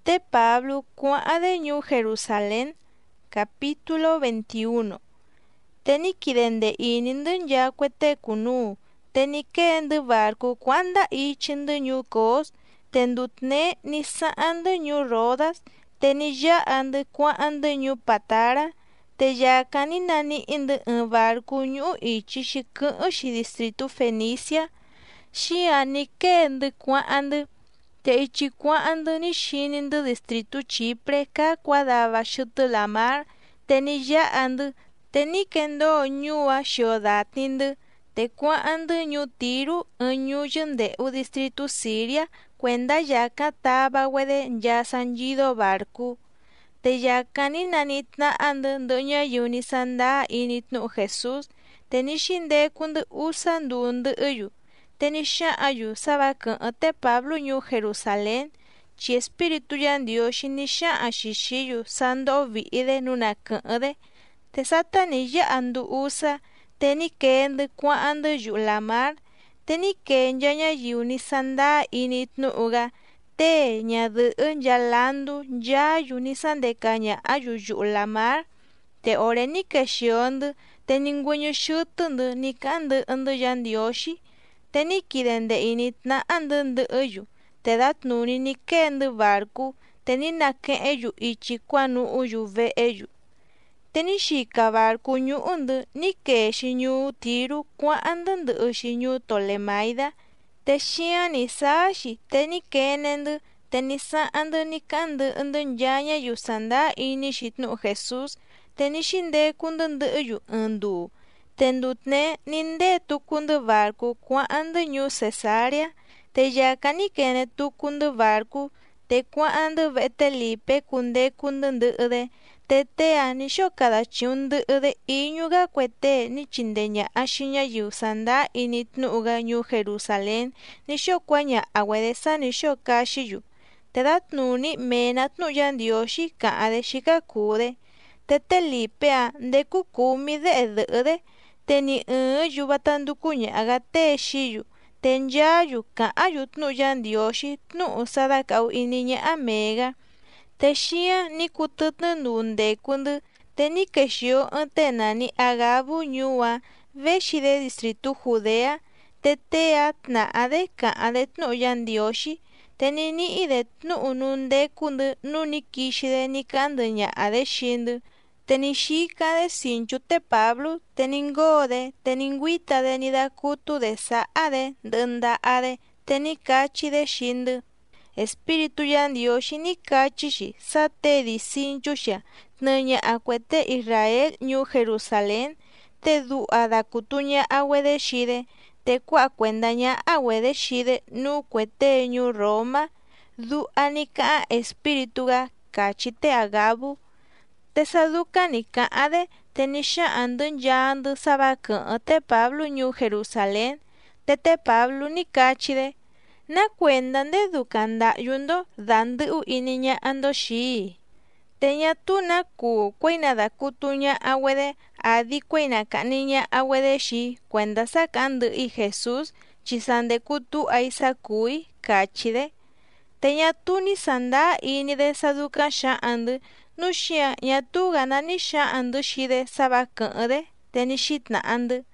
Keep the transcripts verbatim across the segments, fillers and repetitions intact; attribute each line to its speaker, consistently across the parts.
Speaker 1: Te Pablo cua'a de ñu Jerusalén, capítulo veintiuno. Teni kidende inindu ya cuete kunu, teni kende barco cuanda ichindu ñu cos, tendutne ni saandu ñu rodas, teni ya andu cuandu ñu patara, te ya caninani indu un barco ñu ichi shiku shi distrito Fenicia, shia ni kende cuandu, te ichi cuandu ni shinindu distrito Chipre ka cuadaba shutu la mar, teni ya andu, teni kendo ñua xiodatindu, te cuandu ñu Tiro ñu yende u distrito Siria, cuenda ya cataba wede ya sanjido barco. Te ya caninanitna andu doña yuni sanda initnu Jesús, teni shinde kundu usandundu uyu. Teni sha'ayu sabakan te Pablo ñu Jerusalén, chi espíritu yan Dios ni sha'a shishiyu sando viide nunakande, te satani ya andu usa, teni kende cuandu yu la mar, teni kenya nya yuni sanda initnu uga, te nyadu yalandu ya yuni sande kanya ayu yu la mar, te ore ni keshiondu, te ninguño shutundu ni kandu andu yan Dioshi, teni kidende initna andundu uyu, te datnuni ni kendu barku, teni nake eyu ichi kwanu uyu ve eyu. Teni shika barku ñu undu ni keshi ñu Tiro cuandundu ushi ñu Tolemaida, te shia ni sashi teni kenendu, teni saandu ni kandu undu nyanya yu sanda ini shitnu Jesús, teni shinde kundundu uyu undu. Tendutne ninde tukundu barku cuandu ñu Cesarea, te yaka ni kene tukundu barku, te cuandu vete lipe kunde kundundu ude, te tea ni shokada chundu ude iñuga cuete ni chindeña ashiña yu sanda initnu uga ñu Jerusalén, ni shokuaña awedesa ni shokashiyu, te datnuni menatnu yan Dioshi kaade shikakude, te te lipea de kukumi de edude, te ni un yubatandukuña agate shiyu, tenyayu kaayu tnu yan Dioshi tnu usada kau iniña amega, te shia ni kututnu nunde kundu, te ni keshio ante nani agabu ñua, veshi de distrito Judea, te tea tnaade kaade tnu yan Dioshi, te ni ni ide tnu nunde kundu nuni kishide ni kandu ñaade shindu, te ni shika de sinchu te Pablo, te ningode, te ninguita de ni da kutu de saade, dunda-ade, te ni kachi de shindu. Espíritu yan Dioshi ni kachishi, sate di sinchusha, tnuña acuete Israel ñu Jerusalén, te du ada kutuña awe de shide, te kua cuendaña awe de shide, nu cuete ñu Roma, du anika espírituga kachite agabu, te saduka ni kaade, te nisha andun ya andu sabakan te Pablo ñu Jerusalén, te te Pablo ni kachide, na cuendan de dukanda yundo dandu u iniña ando shi. Teña tu na ku cuena da kutuña awede adi cuena kaniña awede shi cuenda sacandu y Jesús chisande kutu aisa kui kachide. Teña tu ni sanda ini de saduka sha andu nushia nya tu ganani sha andu shide sabakande teni shitna andu.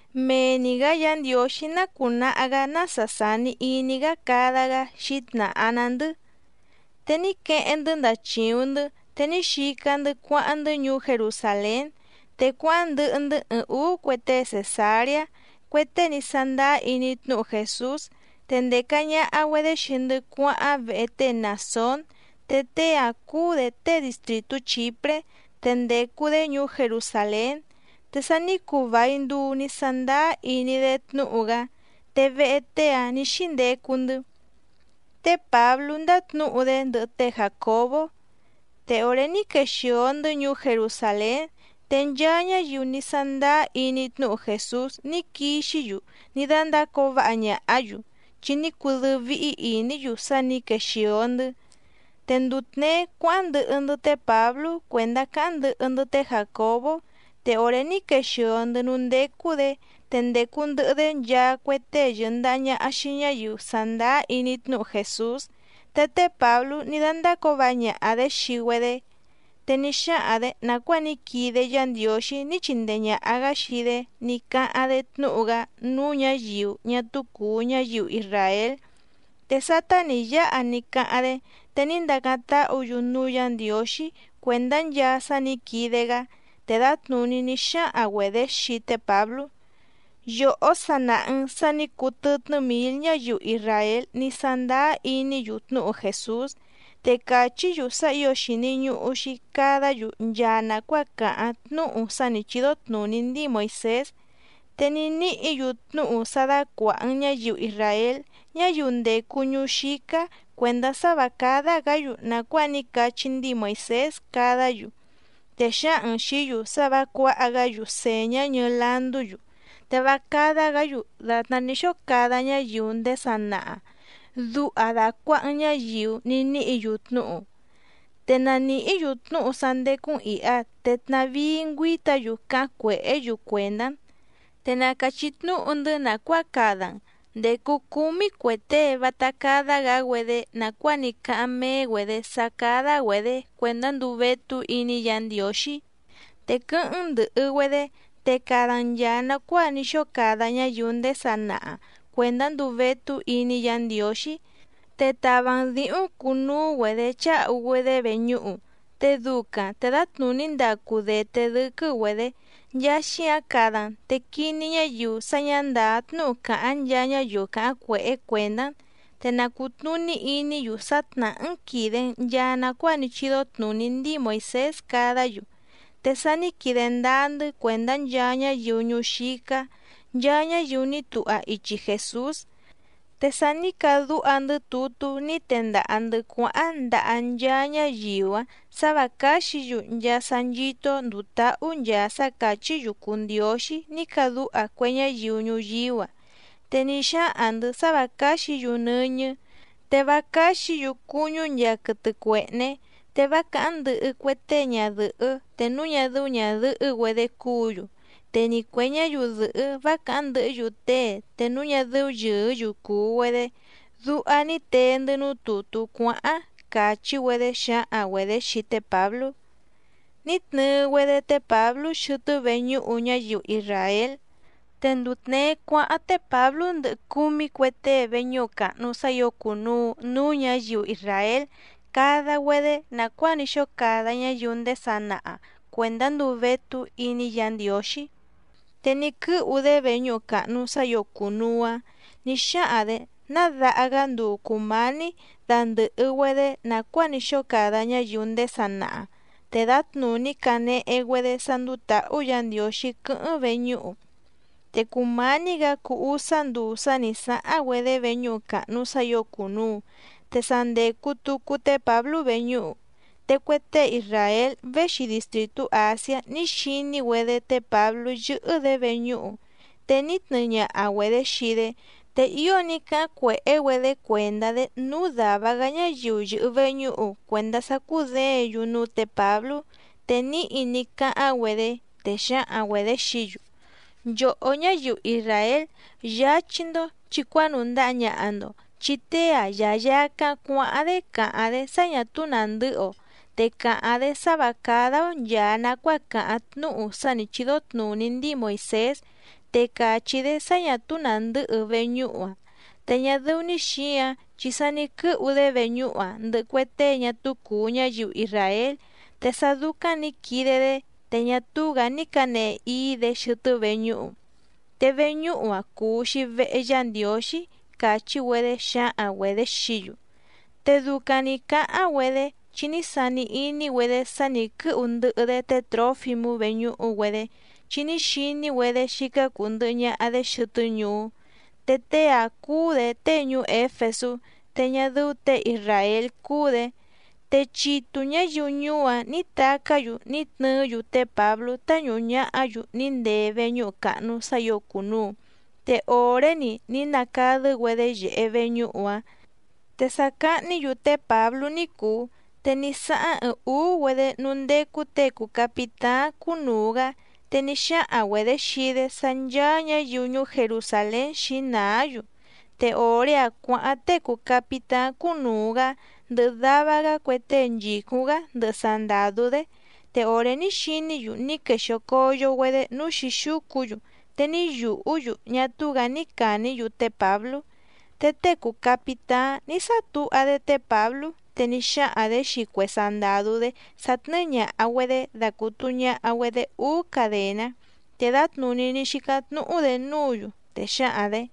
Speaker 1: Me niga yan Dioshi na kuna aga na sasani iniga kadaga shitna anandu. Teni ke endu da chiundu, teni shikandu cuandu ñu Jerusalén, te cuandu endu u cuete Cesarea, cuete ni sanda initnu Jesús, tende caña awede shindu cua vete Nasón, te te acude te distrito Chipre, tende kude ñu Jerusalén, te sani kuvaindu ni sanda ini detnu uga, te vetea ni shinde kundu. Te Pablo ndatnu ude ndu te Jacobo, te ore ni keshiondu ñu Jerusalén, te nyaña yu ni sanda initnu Jesús ni kishiyu, ni danda kovaña ayu, chini kudu vi ini yu sani keshiondu. Tendutne cuandu undu te Pablo, cuenda kandu undu te Jacobo, te ore ni keshiondu nunde kude, tende kundu de ya cuete yundaña ashiña yu sanda initnu Jesús, tete Pablo nidandakova ade xiwede, tenixa'ade nakua nikide yandioxi nichindeña'aga xide nika'ade tnu'uga nuu ñayiu ñatuku ñayiu Israel, te sataniya'a nika'ade te nindakata'uyu nuu yandioxi kuenda nyasa nikidega te datnuni nixa'awede xite Pablo. Yo'o sana'an sanikutɨtnɨ mil ñayiu Israel nisandaa iniyu tnu'u Jesús, te kachiyu sa'yo xiniñu'uxi kadayu nyaa nakua ka'an tnu'u sanichidotnuni ndi Moisés, te nini'iyu tnu'u sadakua'an ñayiu Israel ñayiu ndeku ñuu xika kuenda sava kadagayu nakua nikachi ndi Moisés kadayu, te xa'an xiyu savakua'agayu seña ñɨɨ landuyu, te vakadagayu datna nixokada ñayiu nde sana'a du'a dakua'an ñayiu nini'iyu tnu'u. Te nani'iyu tnu'u sandekun i'ya te tnavii nguitayu ka'an kue'eyu kuendan, te nakachi tnu'u nakua kadan ndeku kumi kuete vatakadagawede nakua nika'an meewede sakadawede kuenda nduvetu ini yandioxi, te kɨ'ɨn ndɨ'ɨwede te kadan yaa nakua nixokada ñayiu nde sana'a kuenda nduvetu ini yandioxi, te tavan di'un kunuuwede cha'uwede veñu'u, te dukan te datnuni ndakudete dɨkɨwede nyaxi'an kadan te kini ñayiu sañandaa tnu'u ka'an yaa ñayiu ka'an kue'e kuendan, te nakutnuni iniyu satna'an kiden nyaa nakua nichidotnuni ndi Moisés kadayu, te sanikide ndaandɨ kuenda nyaa ñayiu ñuu xika, nyaa ñayiu nitu'a ichi Jesús, te sanikadu'andɨ tutu nitenda'andɨ kua'an nda'a nyaa ñayiu‑a sava kaxiyu nyaa sanyito nduta'u nyaa sakachiyu kundioxi nikadu'a kue ñayiu ñuyiu‑a, te nixa'andɨ sava kaxiyu nɨñɨ, te vakaxiyu kuñu nyaa kɨtɨ kue'ne, te vaka'an ndɨ'ɨ kue tee ñadɨ'ɨ te nu ñadɨ'ɨ ñadɨ'ɨ‑wede kuuyu, te ni kue ñayiu dɨ'ɨ vaka'an ndɨ'ɨyu tee te nu ñadɨ'ɨ yɨɨyu kuuwede, du'a niteendɨ nuu tutu kua'an kachiwede xa'an‑wede xite Pablo. Nitnɨɨ‑wede te Pablo xɨtɨ veñu'u ñayiu Israel, te ndutnee kua'an te Pablo ndɨ'ɨ kumi kue tee veñu'u ka'nu sayokunu nuu ñayiu Israel kadawede nakua nixokada ñayiu nde sana'a kuenda nduvetu ini yandioxi, te nikɨ'vɨ‑de veñu'u ka'nu sayokunu‑a nixa'an‑de nada'aga nduu kumani dandɨ'ɨ‑wede nakua nixokada ñayiu nde sana'a, te datnuni kane'e‑wede sanduta'u yandioxi kɨ'ɨn veñu'u, te kumani‑ga ku usa nduu sanisa'an‑wede veñu'u ka'nu sayokunu, te sandeku tuku te Pablo veñu'u, te kue tee Israel vexi distritu Asia nixini‑wede te Pablo yɨ'ɨ‑de veñu'u, te nitnɨña'a‑wede xide, te iyo ni ka'an kue'e‑wede kuenda‑de nuu dava‑ga ñayiu yɨ'ɨ veñu'u kuenda sakudeen‑yu nuu te Pablo, te ni'i nika'an‑wede te xa'an‑wede xiyu: —Nyo'o ñayiu Israel, yachi‑ndo chi kuanunda'a ña'a‑ndo chi tee‑a yayakan kua'an‑de ka'an‑de sa ñatu nandɨ'ɨ‑o, te ka'an‑de sava kada‑o nyaa nakua ka'an tnu'u sanichidotnuni ndi Moisés, te kachi‑de sa ñatu nandɨ'ɨ veñu'u‑a, te ñadɨ'ɨ‑ni xi'an chi sanikɨ'vɨ‑de veñu'u‑a ndɨ'ɨ kue tee ñatu kuu ñayiu Israel, te sa dukan nikide‑de te ñatu‑ga ni kane'e ii‑de xɨtɨ veñu'u, te veñu'u‑a kuu‑xi ve'e Yandioxi kachi‑wede xa'an‑wede xiyu, te dukan ni ka'an‑wede chi ni sani ini‑wede sa ni kɨ'vɨ ndɨ'ɨ‑de te Trófimo veñu'u‑wede chi ni xini‑wede xika kuu ndɨ'ɨ ña'a‑de xɨtɨ ñuu, te tee‑a kuu‑de tee ñuu Éfesu, te ñadɨ'ɨ tee Israel kuu‑de, te chitu ñayiu ñuu‑a nitaka‑yu nitnɨɨ‑yu te Pablo tañu'uña'a‑yu ni ndee veñu'u ka'nu sayokunu, te ore‑ni ni nakadɨ‑güede ye'e veñu'u‑a, te saka'ni‑yu te Pablo ni kuu, te ni sa'an ɨɨn uu‑güede nuu ndeku tee kuu capitán kunuu‑ga, te ni xa'an‑güede xide sa nchaa ñayiu ñuu Jerusalén xinaa‑yu, te orea kua'an teku capitán kunuga ndɨ davaga kue tee nchikuga ndɨ sandadude te ore ni xiniyu ni kexokoyoguede nu xixúkuyu te ni yu'uyu ñatuga ni kaniyu te Pablu. Te teku capitán ní satu'ade te Pablu te ni xa'ade xikue sandadude satnɨña'aguede dakutuña'aguede uu cadena te datnuni ni xikatnu'ude nuuyu te xa'ade: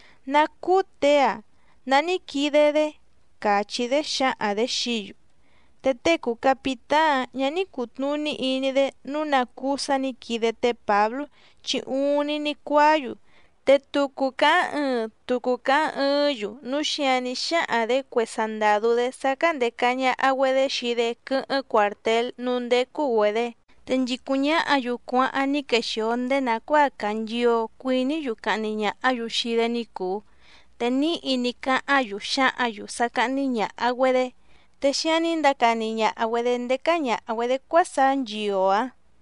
Speaker 1: —Nakútea, nani kidede —kachide xa'ade xiyu. Te teku capitán ña ni kutnuni inide nú nakusa ni kide te Pablu chi uni ni kuayu, te tuku ka'an ɨɨn tuku ka'an ɨɨnyu nú xiani xa'ade kue sandadude sakandekaña'aguede xide kɨ'ɨn cuartel nu ndékuguede te nchikuña'ayu kua'an ni kexio ndé nakua'a kanchio kuiniyu ka'niña'ayu xide ni kuu, te ni'i ni ka'anyu xa'anyu saka'niña'aguede te xiani ndakaniña'aguede ndekaña'aguede kuasa nchio'a.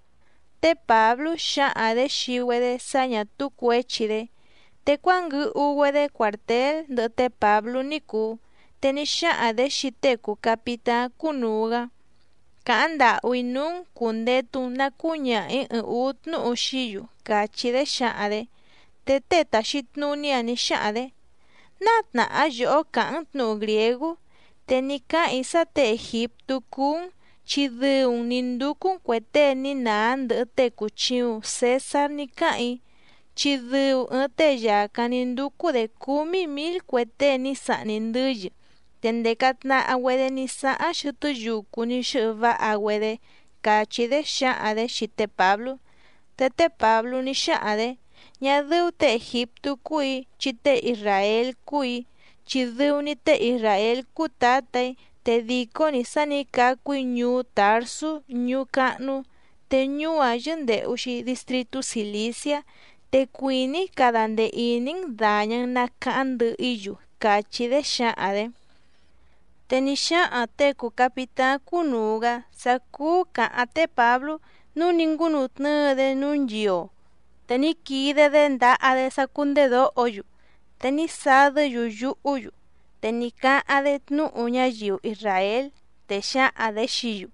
Speaker 1: Te Pablu xa'ade xiuguede saña tukuechide te kuangu'uguede cuartel ndɨ'ɨ te Pablu ni kuu te ni xa'ade xi teku capitán kunuuga: —Ka'an nda'vi nuun kundetun na kuña'i ɨɨn uu tnu'u xiyu —kachide xa'ade. Te tee taxitnuni'a ni xa'ade: —¿Natna'a yo'o ka'un tnu'u griegu? Te ni ka'in sa te Egiptu kuun chi dɨun ni ndukun kue tee ni naa ndɨ'ɨ teku chiun César ni ka'in, chi dɨu ɨɨn tee yakan ni nduku‑de kumi mil kue tee ni sa'ni ndɨyɨ te ndekatna'aguede ni sa'an xɨtɨ yuku ni xɨ'ɨ va'a‑güede —kachide xa'ade xi te Pablu. Te te Pablu ni xa'ade: —Ñadɨu tee Egiptu kúi chi tee Israel kúi, chi dɨu‑ni tee Israel kúu tatai te diko‑ni sa ni kakui ñuu Tarsu ñuu ka'nu, te ñuu‑a yɨndé'u‑xi distritu Cilicia, te kuini kada ndee iní‑n daña‑n naka'an ndɨ'ɨ‑yu —kachide xa'ade. Te ni xa'an teku capitán kunuuga sakuu ka'an te Pablu nú ni ngunutnɨɨ‑de nú nchio te ni kide‑de nda'ade sakundedo'oyu te ni sadɨ‑yu yu'uyu te ni ka'an‑de tnu'u ñayiu Israel te xa'an‑de xiyu: